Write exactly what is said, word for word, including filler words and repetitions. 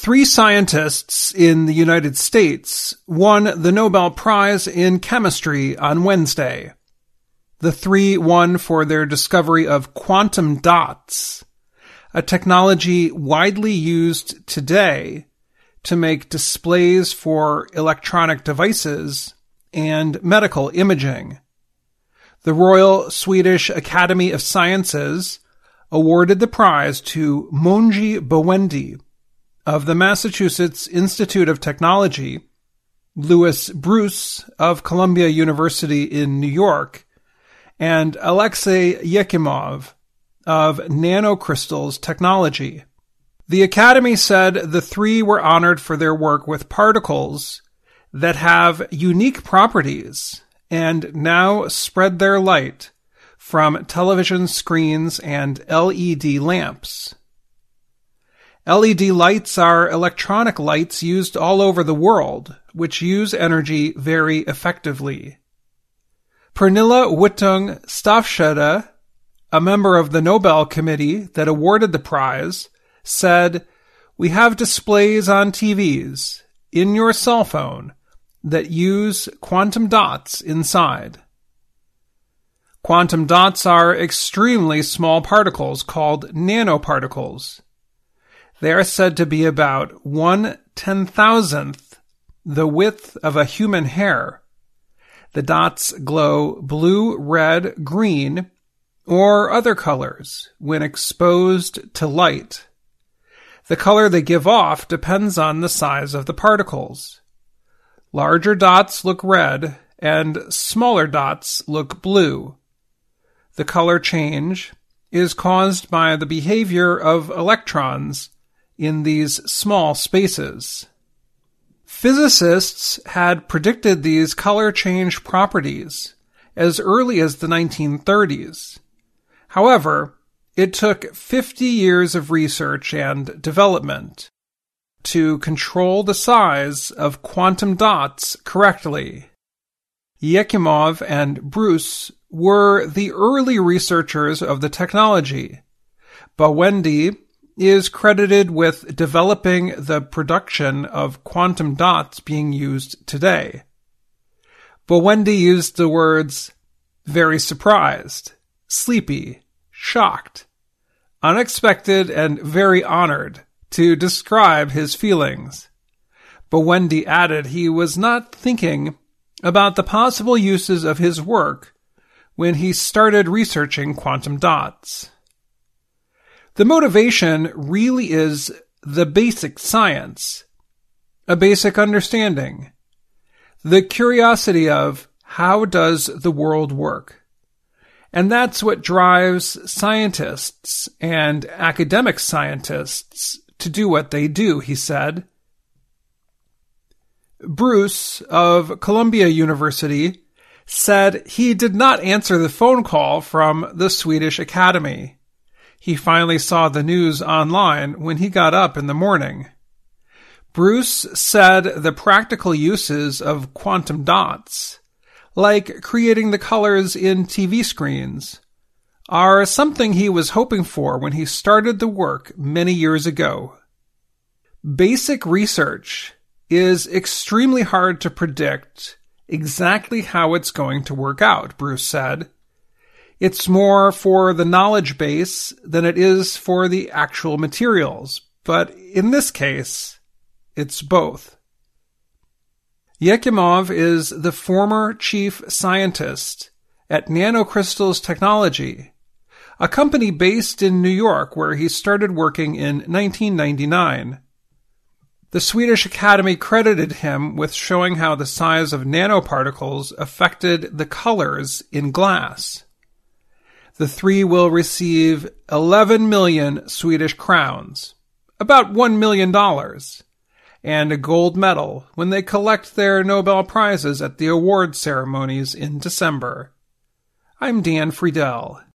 Three scientists in the United States won the Nobel Prize in Chemistry on Wednesday. The three won for their discovery of quantum dots, a technology widely used today to make displays for electronic devices and medical imaging. The Royal Swedish Academy of Sciences awarded the prize to Monji Bawendi of the Massachusetts Institute of Technology, Louis Bruce of Columbia University in New York, and Alexei Yekimov of Nanocrystals Technology. The Academy said the three were honored for their work with particles that have unique properties and now spread their light from television screens and L E D lamps. L E D lights are electronic lights used all over the world, which use energy very effectively. Pernilla Wittung Stavsjö, a member of the Nobel Committee that awarded the prize, said, "We have displays on T Vs, in your cell phone, that use quantum dots inside." Quantum dots are extremely small particles called nanoparticles. They are said to be about one ten-thousandth the width of a human hair. The dots glow blue, red, green, or other colors when exposed to light. The color they give off depends on the size of the particles. Larger dots look red, and smaller dots look blue. The color change is caused by the behavior of electrons in these small spaces. Physicists had predicted these color change properties as early as the nineteen thirties. However, it took fifty years of research and development to control the size of quantum dots correctly. Yekimov and Bruce were the early researchers of the technology. Bawendi is credited with developing the production of quantum dots being used today. Bawendi used the words very surprised, sleepy, shocked, unexpected, and very honored to describe his feelings. Bawendi added he was not thinking about the possible uses of his work when he started researching quantum dots. The motivation really is the basic science, a basic understanding, the curiosity of how does the world work. And that's what drives scientists and academic scientists to do what they do, he said. Bruce of Columbia University said he did not answer the phone call from the Swedish Academy. He finally saw the news online when he got up in the morning. Bruce said the practical uses of quantum dots, like creating the colors in T V screens, are something he was hoping for when he started the work many years ago. Basic research is extremely hard to predict exactly how it's going to work out, Bruce said. It's more for the knowledge base than it is for the actual materials, but in this case, it's both. Yekimov is the former chief scientist at Nanocrystals Technology, a company based in New York where he started working in nineteen ninety-nine. The Swedish Academy credited him with showing how the size of nanoparticles affected the colors in glass. The three will receive eleven million Swedish crowns, about one million dollars, and a gold medal when they collect their Nobel Prizes at the award ceremonies in December. I'm Dan Friedel.